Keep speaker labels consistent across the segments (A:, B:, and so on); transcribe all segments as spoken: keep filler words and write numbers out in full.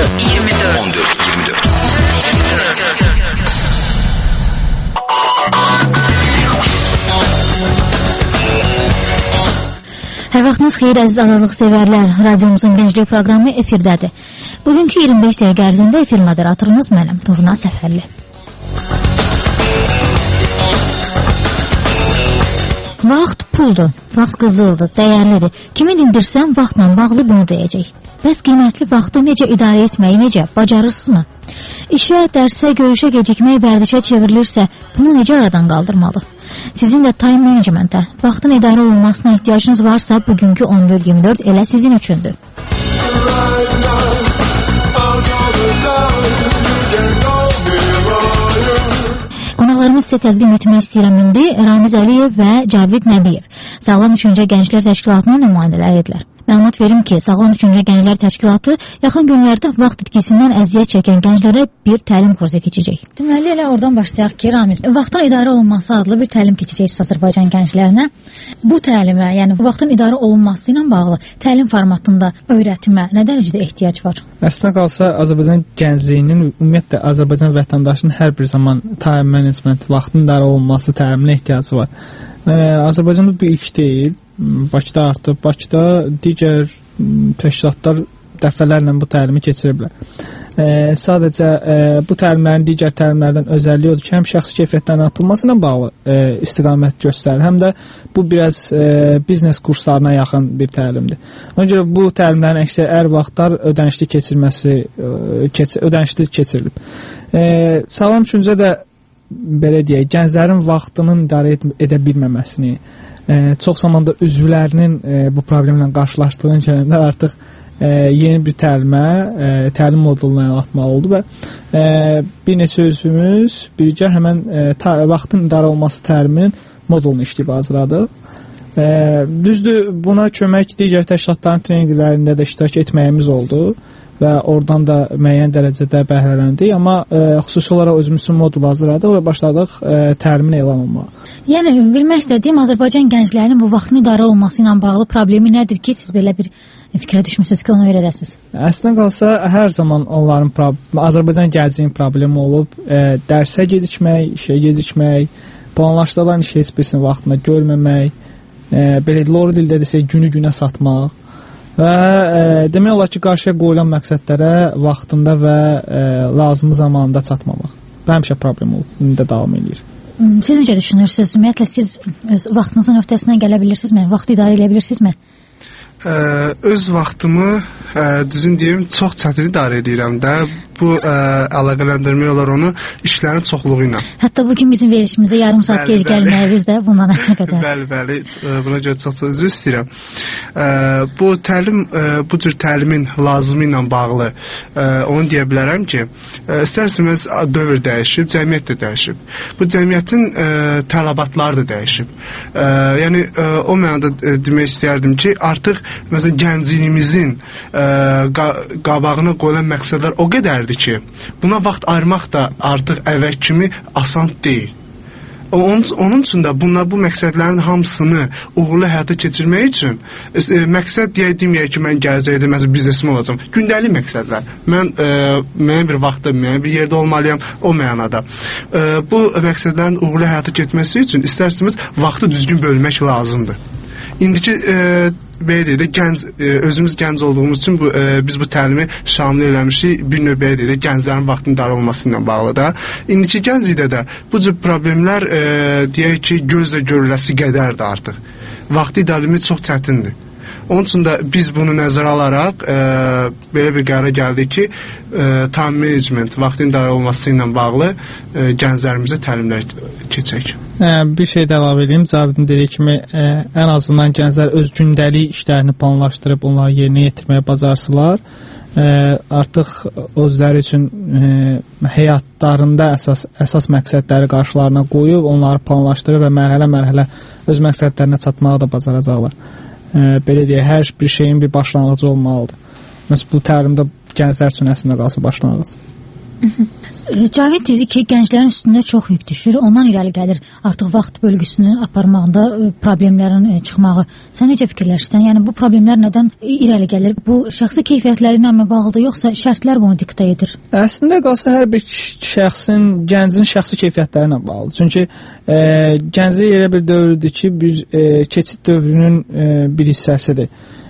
A: iyirmi dört on dört iyirmi dört.
B: Hər vaxtınız xeyir əziz analıq sevərlər. Radiomuzun gənclik proqramı efirdədir. Bugünkü iyirmi beş dəqiqə ərzində efir moderatorunuz mənəm, Turna Səfərli. Vaxt puldur, vaxt qızıldır, dəyərlidir. Kimi dindirsən vaxtla bağlı bunu deyəcək. Bəs qiymətli vaxtı necə idarə etməyi necə, bacarırsınızmı? İşə, dərsə, görüşə gecikmək vərdişə çevrilirsə, bunu necə aradan qaldırmalı? Sizin də time managementə, vaxtın idarə olunmasına ehtiyacınız varsa, bugünkü on dörd iyirmi dörd elə sizin üçündür. Qonaqlarımız sizə təqdim etmək istəyirəm indi Ramiz Əliyev və Cavid Nəbiyev. Sağlam Düşüncə Gənclər Təşkilatının nümayəndələridirlər. Məlumat verim ki, Sağlam Düşüncə Gənclər Təşkilatı yaxın günlərdə vaxt itkisindən əziyyət çəkən gənclərə bir təlim kursu keçəcək. Deməli, elə oradan başlayaq ki, Ramiz, vaxtın idarə olunması adlı bir təlim keçəcək Azərbaycan gənclərinə. Bu təlimə, yəni vaxtın idarə olunması ilə bağlı təlim formatında öyrətimə nə dərəcədə ehtiyac var?
C: Əslində qalsa, Azərbaycan gəncliyinin, ümumiyyətlə Azərbaycan vətəndaşının hər bir zaman time management, vaxtın idarə olunması təliminə ehtiyacı var. Ee, Azərbaycanda bu ilk deyil. Bakıda artıq, Bakıda digər təşkilatlar dəfələrlə bu təlimi keçiriblər. E, sadəcə e, bu təlimlərin digər təlimlərdən özəlliyi odur ki, həm şəxsi keyfiyyətlərin artırılması ilə bağlı e, istiqamət göstərir, həm də bu biraz e, biznes kurslarına yaxın bir təlimdir. Ona görə bu təlimlərin əksər ər vaxtlar ödənişli keçirməsi, e, keç, ödənişli keçirilib. E, sağlam düşüncə də belə deyək, gənclərin vaxtının idarə ed edə bilməməsini, e, çox zamanda üzvlərinin e, bu problemlə qarşılaşdığını görəndə artıq e, yeni bir təlimə, e, təlim moduluna əl atmalı oldu və e, bir neçə üzvümüz birgə həmən e, ta, vaxtın idarə olması təliminin modulunu işləyib hazırladıq. E, düzdür, buna kömək digər təşkilatların treninqlərində də iştirak etməyimiz oldu və oradan da müəyyən dərəcədə bəhrələndik, amma e, xüsusi olaraq özümüzün modulu hazırladıq və başladıq e, təlimin elan olmağa.
B: Yəni, bilmək istədiyim Azərbaycan gənclərinin bu vaxtın idarə olması ilə bağlı problemi nədir ki, siz belə bir fikrə düşmüsünüz ki, onu öyrədəsiniz?
C: Əslində qalsa, hər zaman onların Azərbaycan gəncliyinin problemi olub, e, dərsə gecikmək, işə gecikmək, planlaşdırılan işi heç birisini vaxtında görməmək, e, belə lori dildə desək, günü günə satmaq. Və e, demək olar ki, qarşıya qoyulan məqsədlərə vaxtında və e, lazımı zamanında çatmamaq. Bu həmişə problem olub, indi də davam edir.
B: Siz necə düşünürsünüz? Ümumiyyətlə, siz öz vaxtınızın öhdəsindən gələ bilirsinizmi? Vaxtı idarə edə bilirsinizmi?
D: Ə, öz vaxtımı, ə, düzün deyim, çox çətin idarə edirəm də. Bu ə, əlaqələndirmək olar onu işlərin çoxluğu ilə.
B: Hətta bugün bizim verilişimizə yarım saat bəli, gec gəlməyiniz də bundan əlaqədar.
D: Bəli, bəli. Buna görə çox-çox üzr istəyirəm. Ə, bu təlim, ə, bu cür təlimin lazımı ilə bağlı ə, onu deyə bilərəm ki, ə, istərsiniz dövr dəyişib, cəmiyyət də dəyişib. Bu cəmiyyətin ə, tələbatları da dəyişib. Ə, yəni ə, o mənada ə, demək istəyərdim ki, artıq məsələn gəncliyimizin ə, qa qabağına qoyulan məqsədlər o qədər ki, buna vaxt ayırmaq da artıq əvvəl kimi asan deyil. Onun, onun üçün də bunlar bu məqsədlərin hamısını uğurlu həyata keçirmək üçün e, məqsəd deyək deməyək ki, mən gələcəkdə məsələn biznesmen olacağam. Gündəlik məqsədlər. Mən e, müəyyən bir vaxtda, müəyyən bir yerdə olmalıyam o mənada. E, bu məqsədlərin uğurlu həyata keçməsi üçün istərsiniz vaxtı düzgün bölmək lazımdır. İndiki e, belə deyək də gənc, e, özümüz gənc olduğumuz üçün bu, e, biz bu təlimi şamil eləmişik, bir növ belə deyək də gənclərin vaxtının idarə olması ilə bağlı da. İndiki gənclikdə də bu cür problemlər e, deyək ki, gözlə görüləsi qədərdir artıq. Vaxtı idarəmi çox çətindir. Onun üçün də biz bunu nəzərə alaraq e, belə bir qərara gəldik ki, e, time management, vaxtın idarə olması ilə bağlı e, gənclərimizə təlimlər keçək.
C: Bir şey də əlavə edeyim. Cavidin dediyi kimi ə, ən azından gənclər öz gündəlik işlərini planlaşdırıb onları yerinə yetirməyə bacarsılar. Ə, artıq özləri üçün ə, həyatlarında əsas əsas məqsədləri qarşılarına qoyub onları planlaşdırıb və mərhələ-mərhələ öz məqsədlərinə çatmağı da bacaracaqlar. Ə, belə deyək, hər bir şeyin bir başlanğıcı olmalıdır. Məsələn, bu təlimdə gənclər üçün əslində qalsa başlanğıc.
B: Cavit dedi ki, gənclərin üstündə çox yük düşür, ondan irəli gəlir artıq vaxt bölgüsünü aparmaqda problemlərin çıxmağı. Sən necə fikirləşirsən? Yəni bu problemlər nədən irəli gəlir? Bu şəxsi keyfiyyətləri ilə mi bağlıdır, yoxsa şərtlər bunu diktə edir?
C: Əslində qalsa hər bir şəxsin, gəncin şəxsi keyfiyyətləri ilə bağlıdır. Çünki e, gənclik elə bir dövrüdür ki, bir e, keçid dövrünün e, bir hissəsidir.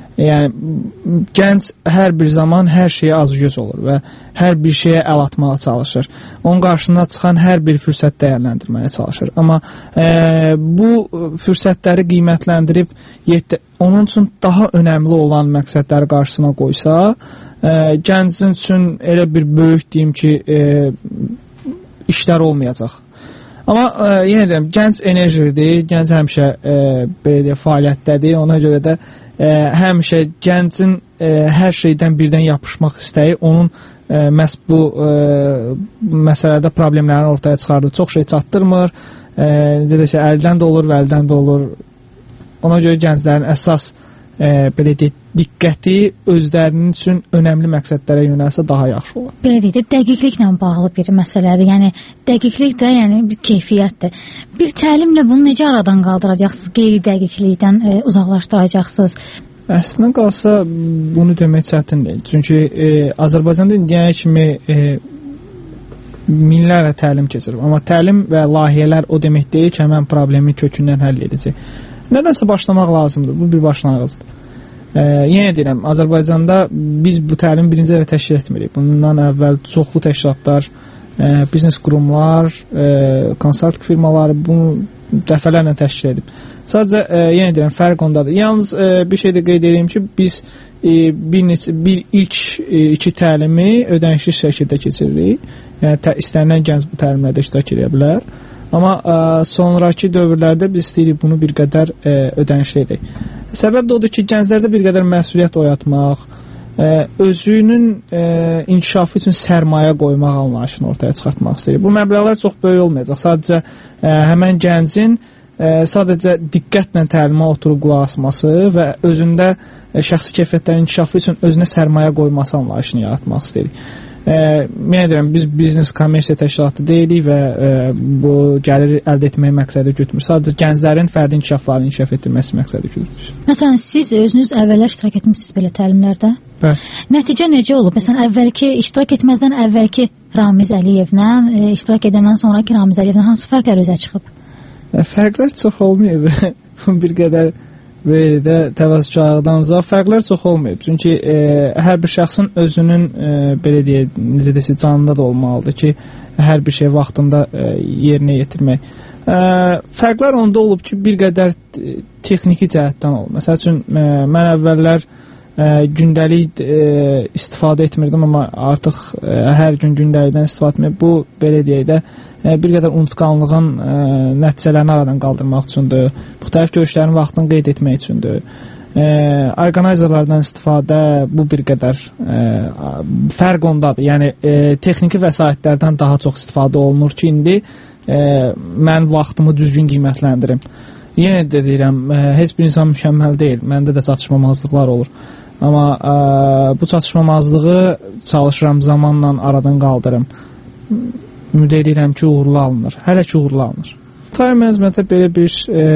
C: Yəni gənc hər bir zaman hər şeyə azgöz olur və hər bir şeyə əl atmağa çalışır. Onun qarşısına çıxan hər bir fürsət dəyərləndirməyə çalışır. Amma e, bu fürsətləri qiymətləndirib yetdi, onun üçün daha önəmli olan məqsədləri qarşısına qoysa, e, gəncin üçün elə bir böyük deyim ki, e, işlər olmayacaq. Amma e, yenə deyim, gənc enerjidir, gənc həmişə e, belə deyə fəaliyyətdədir. Ona görə də e, həmişə gəncin e, hər şeydən birdən yapışmaq istəyi onun e, məhz bu e, məsələdə problemlərini ortaya çıxardır. Çox şey çatdırmır. E, necə desə, əldən də olur və əldən də olur. Ona görə gənclərin əsas e, belə deyək, diqqəti özlərinin üçün önəmli məqsədlərə yönəlsə daha yaxşı olur.
B: Belə deyək də, dəqiqliklə bağlı bir məsələdir. Yəni dəqiqlik də yəni bir keyfiyyətdir. Bir təlimlə bunu necə aradan qaldıracaqsınız? Qeyri-dəqiqlikdən e, uzaqlaşdıracaqsınız?
C: Əslində qalsa bunu demək çətin deyil. Çünki e, Azərbaycanda indiyənə kimi e, minlərlə təlim keçirir. Amma təlim və layihələr o demək deyil ki, həmən problemi kökündən həll edəcək. Nədənsə başlamaq lazımdır. Bu bir başlanğıcdır. E, yenə deyirəm, Azərbaycanda biz bu təlimi birinci dəfə təşkil etmirik. Bundan əvvəl çoxlu təşkilatlar, e, biznes qurumlar, e, konsalting firmaları bunu dəfələrlə təşkil edib. Sadəcə e, yenə deyirəm, fərq ondadır. Yalnız e, bir şey də qeyd edeyim ki, biz e, bir, neçə, bir ilk e, iki təlimi ödənişli şəkildə keçiririk. Yəni tə, istənilən gənc bu təlimlərdə iştirak edə bilər. Amma ə, sonraki dövrlərdə biz istəyirik bunu bir qədər ə, ödənişli edək. Səbəb də odur ki, gənclərdə bir qədər məsuliyyət oyatmaq, ə, özünün ə, inkişafı üçün sərmayə qoymaq anlayışını ortaya çıxartmaq istəyirik. Bu məbləğlər çox böyük olmayacaq. Sadəcə ə, həmən gəncin ə, sadəcə diqqətlə təlimə oturub qulaq asması və özündə ə, şəxsi keyfiyyətlərin inkişafı üçün özünə sərmayə qoyması anlayışını yaratmaq istəyirik. E, mən deyirəm, biz biznes kommersiya təşkilatı deyilik və e, bu gəlir əldə etmək məqsədi gütmür. Sadəcə gənclərin fərdi inkişaflarını inkişaf etdirməsi məqsədi gütmür.
B: Məsələn, siz özünüz əvvəllər iştirak etmişsiniz belə təlimlərdə.
C: Bəli.
B: Nəticə necə olub? Məsələn, əvvəlki iştirak etməzdən əvvəlki Ramiz Əliyevlə, e, iştirak edəndən sonraki Ramiz Əliyevlə hansı fərqlər üzə çıxıb?
C: E, fərqlər çox olmayıb. bir qədər belə də təvəzzükarlıqdan uzaq fərqlər çox olmayıb. Çünki e, hər bir şəxsin özünün e, belə deyək, necə desə, canında da olmalıdır ki, hər bir şey vaxtında e, yerinə yetirmək. E, fərqlər onda olub ki, bir qədər texniki cəhətdən olub. Məsəl üçün e, mən əvvəllər e, gündəlik e, istifadə etmirdim, amma artıq e, hər gün gündəlikdən istifadə etmək, bu belə deyək də bir qədər unutqanlığın ə, nəticələrini aradan qaldırmaq üçündür. Müxtəlif görüşlərin vaxtını qeyd etmək üçündür. Ə, orqanizerlərdən istifadə bu bir qədər ə, fərq ondadır. Yəni ə, texniki vəsaitlərdən daha çox istifadə olunur ki, indi ə, mən vaxtımı düzgün qiymətləndirim. Yenə də deyirəm, ə, heç bir insan mükəmməl deyil. Məndə də çatışmamazlıqlar olur. Amma ə, bu çatışmamazlığı çalışıram zamanla aradan qaldırım. Ümid edirəm ki, uğurlu alınır. Hələ ki, uğurlu alınır. Time managementdə belə bir e,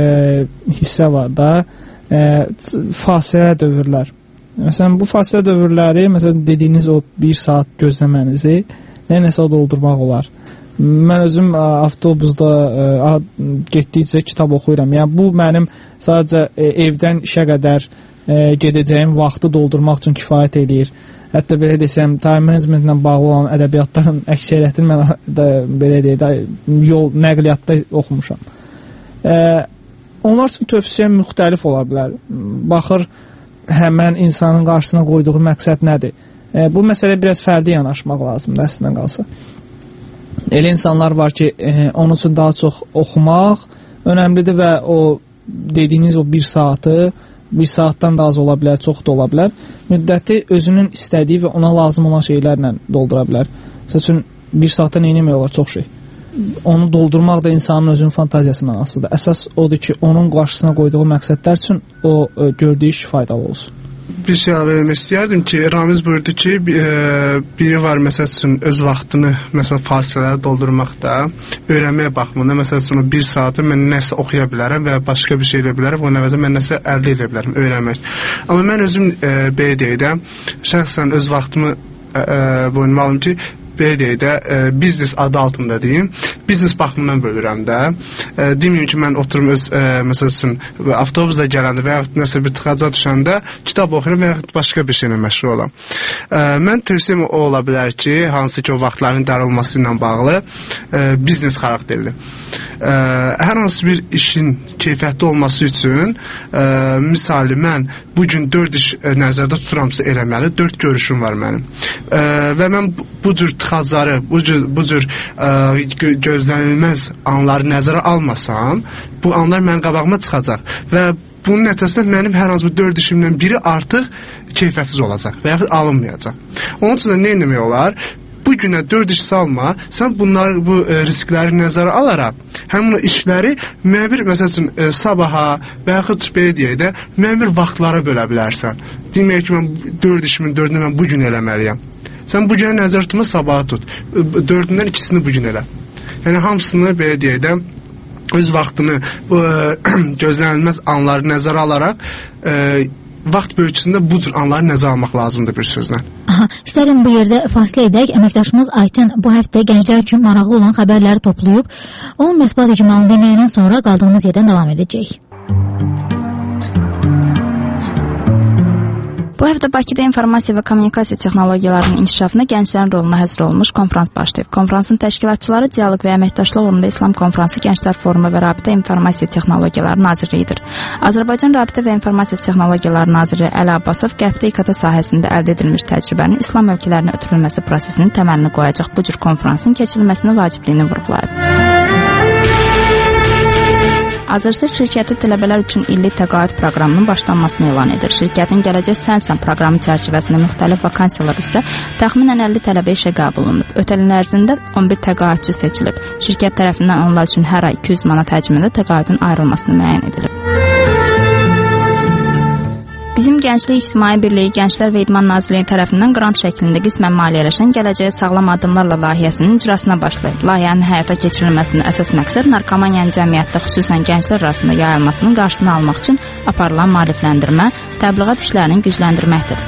C: hissə var da, e, fasilə dövrlər. Məsələn, bu fasilə dövrləri, məsələn, dediyiniz o bir saat gözləmənizi nə nəsə doldurmaq olar. Mən özüm ə, avtobusda ə, getdikcə kitab oxuyuram. Yəni, bu mənim sadəcə ə, evdən işə qədər ə, gedəcəyim vaxtı doldurmaq üçün kifayət eləyir. Hətta belə desəm, time managementlə bağlı olan ədəbiyyatların əksəriyyətini mən də belə deyək də yol nəqliyyatda oxumuşam. E, onlar üçün tövsiyə müxtəlif ola bilər. Baxır, həmən insanın qarşısına qoyduğu məqsəd nədir? E, bu məsələ biraz fərdi yanaşmaq lazımdır, əslində qalsa. Elə insanlar var ki, e, onun üçün daha çox oxumaq önəmlidir və o dediyiniz o bir saatı bir saatdan da az ola bilər, çox da ola bilər. Müddəti özünün istədiyi və ona lazım olan şeylərlə doldura bilər. Məsəl üçün, bir saatda nə etmək olar? Çox şey. Onu doldurmaq da insanın özünün fantaziyasından asılıdır. Əsas odur ki, onun qarşısına qoyduğu məqsədlər üçün o gördüyü iş faydalı olsun.
D: bir şey vermək istəyərdim ki, Ramiz buyurdu ki, biri var məsəl üçün öz vaxtını məsəl fasilələri doldurmaqda, öyrənməyə baxımında məsəl üçün bir saatı mən nəsə oxuya bilərəm və başqa bir şey elə bilərəm, o nəvəzə mən nəsə əldə edə bilərəm, öyrənmək. Amma mən özüm belə deyirəm, şəxsən öz vaxtımı boyunmalım ki, belə deyək də, e, biznes adı altında deyim, biznes baxımından bölürəm də. E, deməyim ki, mən oturum öz, e, məsəl üçün, avtobusda gələndə və yaxud nəsə bir tıxaca düşəndə kitab oxuyuram və yaxud başqa bir şeylə məşğul olam. E, mən tövsiyəm o ola bilər ki, hansı ki o vaxtların daralması ilə bağlı e, biznes xarakterli. E, hər hansı bir işin keyfiyyətli olması üçün, e, misali mən bugün dörd iş e, nəzərdə tuturamsa eləməli, dörd görüşüm var mənim. E, və mən bu, bu cür tıxacları, bu cür, bu cür ə, gö gözlənilməz anları nəzərə almasam, bu anlar mənim qabağıma çıxacaq və bunun nəticəsində mənim hər hansı bir dörd işimdən biri artıq keyfiyyətsiz olacaq və yaxud alınmayacaq. Onun üçün də nə etmək olar? Bu günə dörd iş salma, sən bunları, bu e, riskləri nəzərə alaraq, həmin o işləri müəyyən bir, məsəl üçün, e, sabaha və yaxud belə deyək də, müəyyən bir vaxtlara bölə bilərsən. Demək ki, mən dörd işimin dördünü mən bu gün eləməliyəm. Sən bu günə nəzər tutma, sabaha tut. Dördündən ikisini bu gün elə. Yəni, hamısını belə deyək də, öz vaxtını, bu gözlənilməz anları nəzərə alaraq, e, vaxt bölgüsündə bu cür anları nəzərə almaq lazımdır bir sözlə.
B: Aha, istədim bu yerdə fasilə edək. Əməkdaşımız Aytən bu həftə gənclər üçün maraqlı olan xəbərləri toplayıb. Onun mətbuat icmalını dinləyəndən sonra qaldığımız yerdən davam edəcək.
E: Bu həftə Bakıda informasiya və kommunikasiya texnologiyalarının inkişafına gənclərin roluna həsr olunmuş konfrans başlayıb. Konfransın təşkilatçıları Dialoq və Əməkdaşlıq uğrunda İslam Konfransı Gənclər Forumu və Rabitə İnformasiya Texnologiyaları Nazirliyidir. Azərbaycan Rabitə və İnformasiya Texnologiyaları Naziri Əli Abbasov qərbdə İKT sahəsində əldə edilmiş təcrübənin İslam ölkələrinə ötürülməsi prosesinin təməlini qoyacaq bu cür konfransın keçirilməsinin vacibliyini vurğulayıb. Azərsır şirkəti tələbələr üçün illik təqaüd proqramının başlanmasını elan edir. Şirkətin Gələcək Sənsən proqramı çərçivəsində müxtəlif vakansiyalar üzrə təxminən əlli tələbə işə qəbul olunub. Ötən il ərzində on bir təqaüdçü seçilib. Şirkət tərəfindən onlar üçün hər ay iki yüz manat həcmində təqaüdün ayrılmasını müəyyən edilib. Bizim Gənclik İctimai Birliyi Gənclər və İdman Nazirliyi tərəfindən qrant şəklində qismən maliyyələşən Gələcəyə Sağlam Addımlarla layihəsinin icrasına başlayıb. Layihənin həyata keçirilməsində əsas məqsəd narkomaniyanın cəmiyyətdə, xüsusən gənclər arasında yayılmasının qarşısını almaq üçün aparılan maarifləndirmə, təbliğat işlərinin gücləndirməkdir.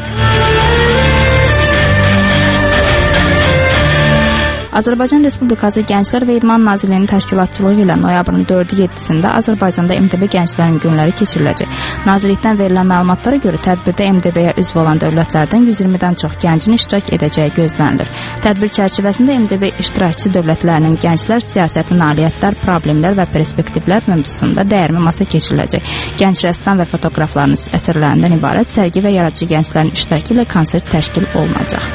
E: Azərbaycan Respublikası Gənclər və İdman Nazirliyinin təşkilatçılığı ilə noyabrın dördü yeddisində Azərbaycanda M D B gənclərin günləri keçiriləcək. Nazirlikdən verilən məlumatlara görə tədbirdə M D B-yə üzv olan dövlətlərdən yüz iyirmidən çox gəncin iştirak edəcəyi gözlənilir. Tədbir çərçivəsində M D B iştirakçı dövlətlərinin gənclər siyasəti, nailiyyətlər, problemlər və perspektivlər mövzusunda dəyərli masa keçiriləcək. Gənc rəssam və fotoqrafların əsərlərindən ibarət sərgi və yaradıcı gənclərin iştirakı ilə konsert təşkil olunacaq.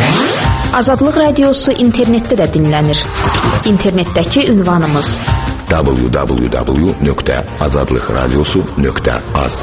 F: Azadlıq Radiosu internetdə də dinlənir. İnternetdəki ünvanımız w w w nöqtə azadlıq radiosu nöqtə az.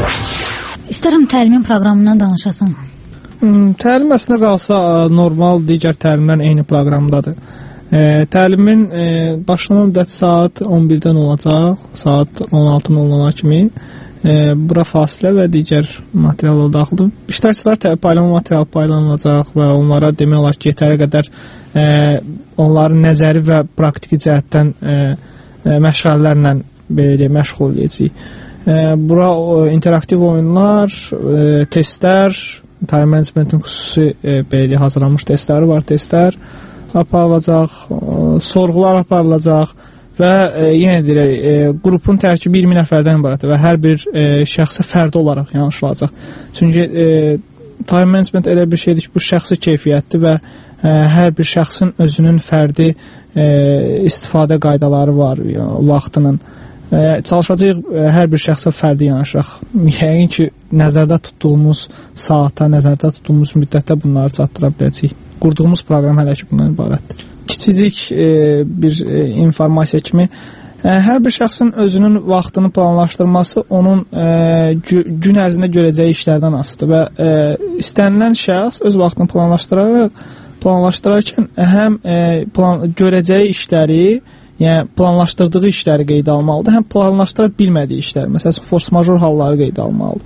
B: İstərəm təlimin proqramından danışasan.
C: Hmm, təlim əslində qalsa normal digər təlimlərin eyni proqramdadır. E, təlimin e, başlama müddəti saat on birdən olacaq, saat on altı nol nol kimi. E, bura fasilə və digər materiallar daxildir. İştirakçılar paylama materialı paylanılacaq və onlara demək olar ki, yetəri qədər e, onların nəzəri və praktiki cəhətdən e, e, məşğələlərlə belə deyək, məşğul edəcəyik. E, bura o, interaktiv oyunlar, e, testlər, time managementin xüsusi e, belə deyək, hazırlanmış testləri var, testlər aparılacaq, e, sorğular aparılacaq. Və e, yenə deyək, e, qrupun tərkibi iyirmi nəfərdən ibarətdir və hər bir e, şəxsə fərdi olaraq yanaşılacaq. Çünki e, time management elə bir şeydir ki, bu şəxsi keyfiyyətdir və e, hər bir şəxsin özünün fərdi e, istifadə qaydaları var ya, vaxtının. E, çalışacağıq e, hər bir şəxsə fərdi yanaşaq. Yəqin ki, nəzərdə tutduğumuz saata, nəzərdə tutduğumuz müddətdə bunları çatdıra biləcəyik. Qurduğumuz proqram hələ ki, bundan ibarətdir. Kiçicik e, bir e, informasiya kimi e, hər bir şəxsin özünün vaxtını planlaşdırması onun e, gün ərzində görəcəyi işlərdən asılıdır və e, istənilən şəxs öz vaxtını planlaşdıraraq planlaşdırarkən həm e, plan, görəcəyi işləri, yəni planlaşdırdığı işləri qeydə almalıdır, həm planlaşdıra bilmədiyi işləri, məsələn, force major halları qeydə almalıdır.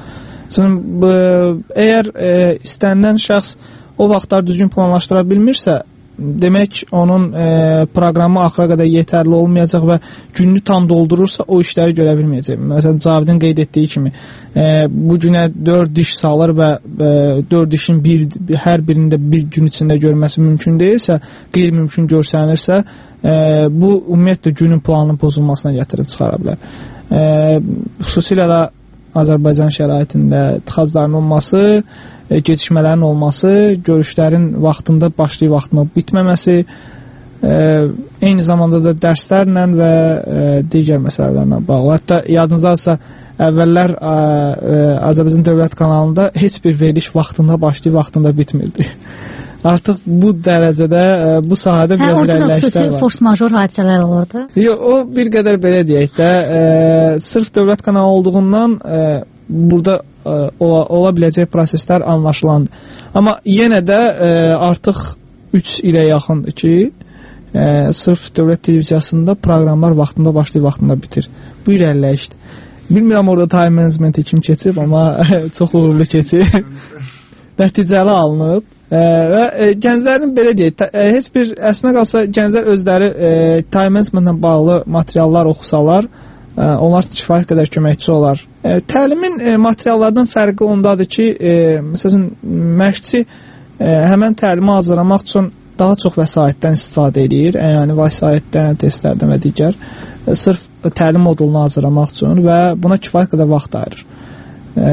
C: Əgər e, istənilən şəxs o vaxtlar düzgün planlaşdıra bilmirsə, demək onun e, proqramı axıra qədər yetərli olmayacaq və gününü tam doldurursa o işləri görə bilməyəcək. Məsələn, Cavidin qeyd etdiyi kimi e, bu günə dörd iş salır və e, dörd işin bir, hər birində bir gün içində görməsi mümkün deyilsə, qeyri-mümkün görsənirsə, e, bu ümumiyyətlə günün planının pozulmasına gətirib çıxara bilər. E, xüsusilə də Azərbaycan şəraitində tıxacların olması, e, gecikmələrin olması, görüşlərin vaxtında başlayıb vaxtında bitməməsi, e, eyni zamanda da dərslərlə və e, digər məsələlərlə bağlı. Hətta yadınızdadırsa, əvvəllər e, e, Azərbaycan Dövlət kanalında heç bir veriliş vaxtında başlayıb vaxtında bitmirdi. Artıq bu dərəcədə bu sahədə
B: hə,
C: biraz
B: irəliləyişlər var. Hə, ortada xüsusi force major hadisələr olurdu.
C: Yox, o bir qədər belə deyək də, e, sırf dövlət kanalı olduğundan e, burada e, ola, ola biləcək proseslər anlaşılandı. Amma yenə də e, artıq üç ilə yaxındır ki, e, sırf dövlət televiziyasında proqramlar vaxtında başlayıb vaxtında bitir. Bu irəliləyişdir. Bilmirəm orada time managementi kim keçib, amma çox uğurlu keçib. Nəticəli alınıb. E, və e, gənclərin belə deyək, e, heç bir əslində qalsa gənclər özləri e, time managementlə bağlı materiallar oxusalar, e, onlar kifayət qədər köməkçi olar. E, təlimin e, materiallardan fərqi ondadır ki, e, məsələn, məşqçi e, həmən təlimi hazırlamaq üçün daha çox vəsaitdən istifadə edir, e, yəni vəsaitdən, testlərdən və digər, e, sırf təlim modulunu hazırlamaq üçün və buna kifayət qədər vaxt ayırır. E,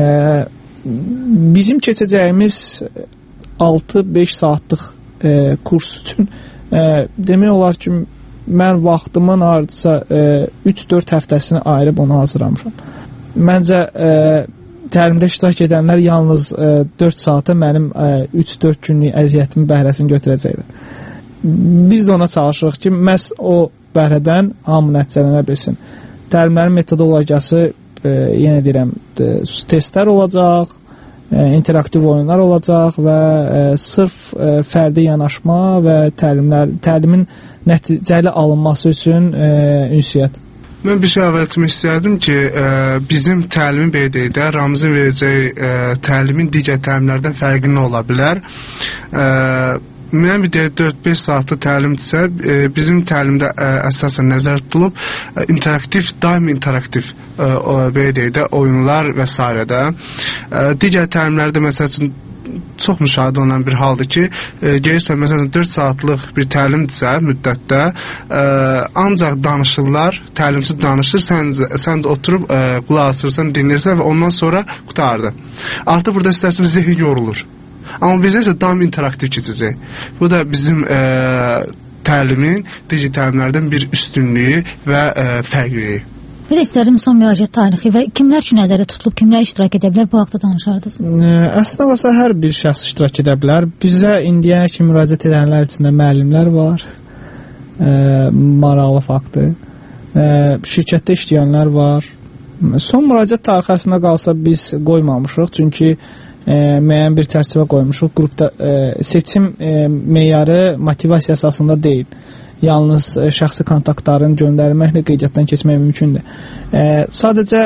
C: bizim keçəcəyimiz altı beş saatlıq e, kurs üçün e, demək olar ki, mən vaxtımın hardasa e, üç dörd həftəsini ayırıb onu hazırlamışam. Məncə e, təlimdə iştirak edənlər yalnız e, dörd saata mənim e, üç dörd günlük əziyyətimin bəhrəsini götürəcəklər. Biz də ona çalışırıq ki, məhz o bəhrədən hamı nəticələnə bilsin. Təlimlərin metodologiyası e, yenə deyirəm, e, testlər olacaq, interaktiv oyunlar olacaq və e, sırf e, fərdi yanaşma və təlimlər, təlimin nəticəli alınması üçün e, ünsiyyət.
D: Mən bir şey əvvəl etmək istəyərdim ki, e, bizim təlimin belə deyək də, Ramizin verəcəyi e, təlimin digər təlimlərdən fərqi nə ola bilər? E, Mən bir deyək dörd beş saatlı təlimdirsə, e, bizim təlimdə e, əsasən nəzər tutulub e, interaktiv, daim interaktiv e, o, belə deyək də, oyunlar və s. də. E, digər təlimlərdə məsəl üçün çox müşahidə olunan bir haldır ki, e, gəlirsən məsələn dörd saatlıq bir təlimdirsə müddətdə, e, ancaq danışırlar, təlimçi danışır, sən, sən də oturub e, qulaq asırsan, dinlirsən və ondan sonra qutardı. Artıq burada istərsən zehin yorulur. Amma bizə isə daim interaktiv keçəcək. Bu da bizim e, təlimin digər təlimlərdən bir üstünlüyü və e, fərqliliyi.
B: Bir də istərdim son müraciət tarixi və kimlər üçün nəzərdə tutulub, kimlər iştirak edə bilər, bu haqda danışardınız.
C: Əslində qalsa hər bir şəxs iştirak edə bilər. Bizə indiyənə kimi müraciət edənlər içində müəllimlər var, e, maraqlı faktdır. E, şirkətdə işləyənlər var. Son müraciət tarixi əslində qalsa biz qoymamışıq, çünki E, müəyyən bir çərçivə qoymuşuq. Qrupda e, seçim e, meyarı motivasiya əsasında deyil. Yalnız e, şəxsi kontaktların göndərilməklə qeydiyyatdan keçmək mümkündür. E, sadəcə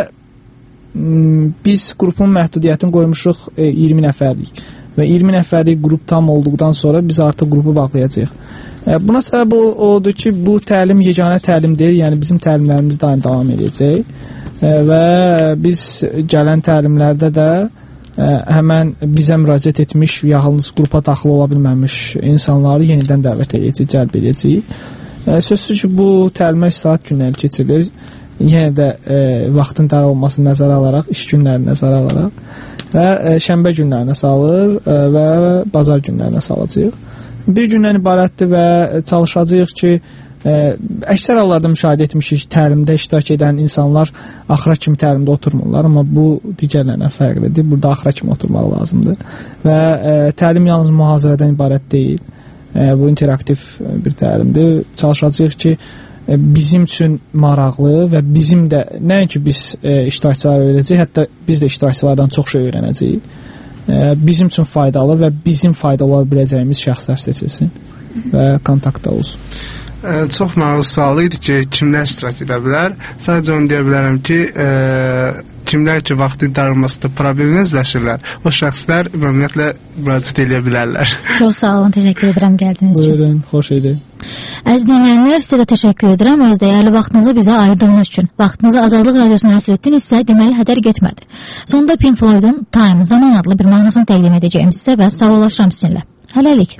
C: m, biz qrupun məhdudiyyətini qoymuşuq e, iyirmi nəfərlik və iyirmi nəfərlik qrup tam olduqdan sonra biz artıq qrupu bağlayacağıq. E, buna səbəb odur ki, bu təlim yeganə təlim deyil, yəni bizim təlimlərimiz daim davam edəcək e, və biz gələn təlimlərdə də həmən bizə müraciət etmiş, yalnız qrupa daxil ola bilməmiş insanları yenidən dəvət edəcək, cəlb edəcək. Sözsüz ki, bu təlimlər istirahət günləri keçirilir. Yenə də e, vaxtın dar olmasını nəzərə alaraq, iş günlərini nəzərə alaraq və e, şənbə günlərinə salır e, və bazar günlərinə salacaq. Bir gündən ibarətdir və çalışacağıq ki, Ə, əksər hallarda müşahidə etmişik, təlimdə iştirak edən insanlar axıra kimi təlimdə oturmurlar, amma bu digərlərindən fərqlidir. Burada axıra kimi oturmaq lazımdır və ə, təlim yalnız mühazirədən ibarət deyil, ə, bu interaktiv bir təlimdir. Çalışacağıq ki, ə, bizim üçün maraqlı və bizim də, nəinki biz ə, iştirakçılar öyrədəcəyik, hətta biz də iştirakçılardan çox şey öyrənəcəyik. Ə, bizim üçün faydalı və bizim faydalı ola biləcəyimiz şəxslər seçilsin və kontaktda olsun.
D: Ə, çox maraqlı sual idi ki, kimlər iştirak edə bilər? Sadəcə onu deyə bilərəm ki, ə, kimlər ki vaxtın daralmasında problemlə üzləşirlər, o şəxslər ümumiyyətlə müraciət edə bilərlər.
B: Çox sağ olun, təşəkkür edirəm gəldiyiniz üçün.
C: Buyurun, xoş idi.
B: Əziz dinləyənlər, sizə də təşəkkür edirəm öz dəyərli vaxtınızı bizə ayırdığınız üçün. Vaxtınızı Azadlıq Radiosuna həsr etdinizsə, deməli hədər getmədi. Sonda Pink Floyd'un Time, Zaman adlı bir mahnısını təqdim edəcəyim sizə və sağollaşıram sizinlə. Hələlik.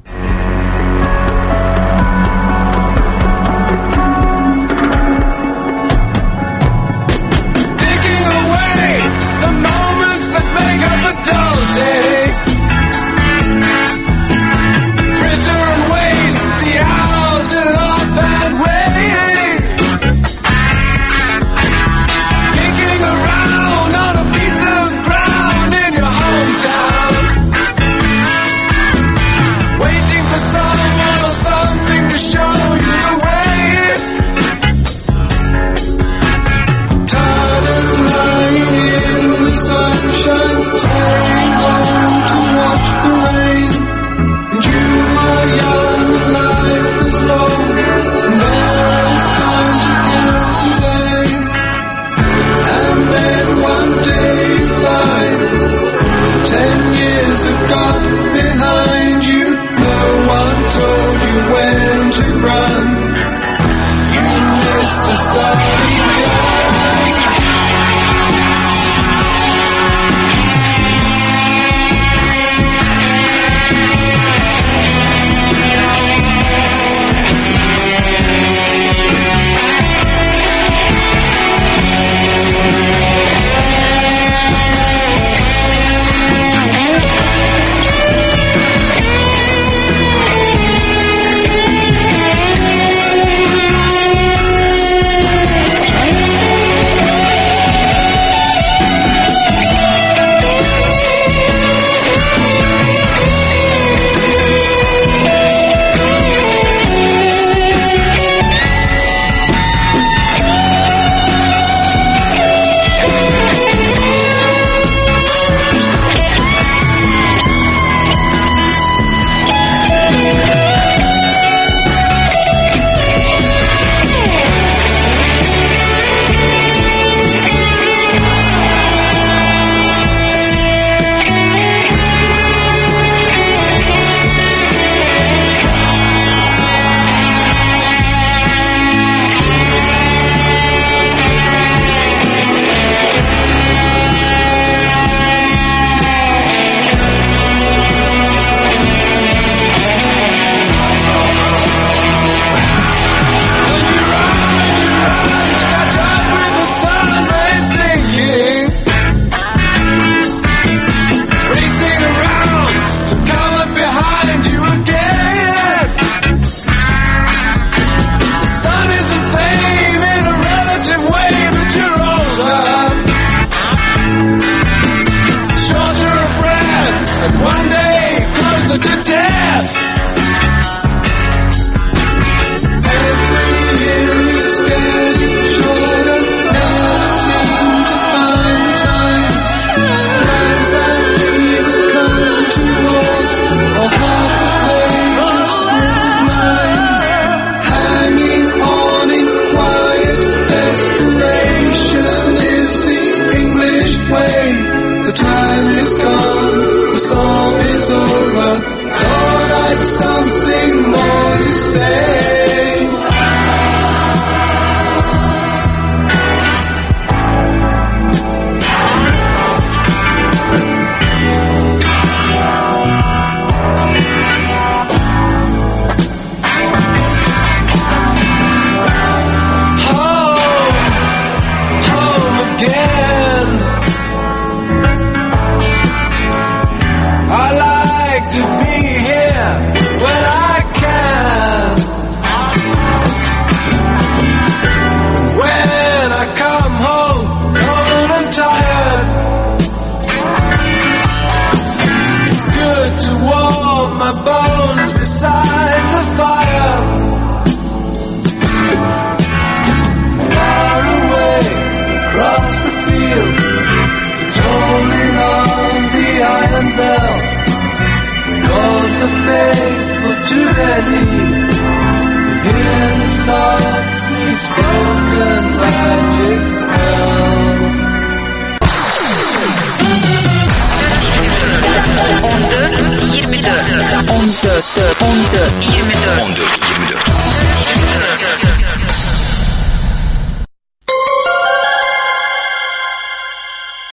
A: dörd, on dörd, iyirmi dörd. on dörd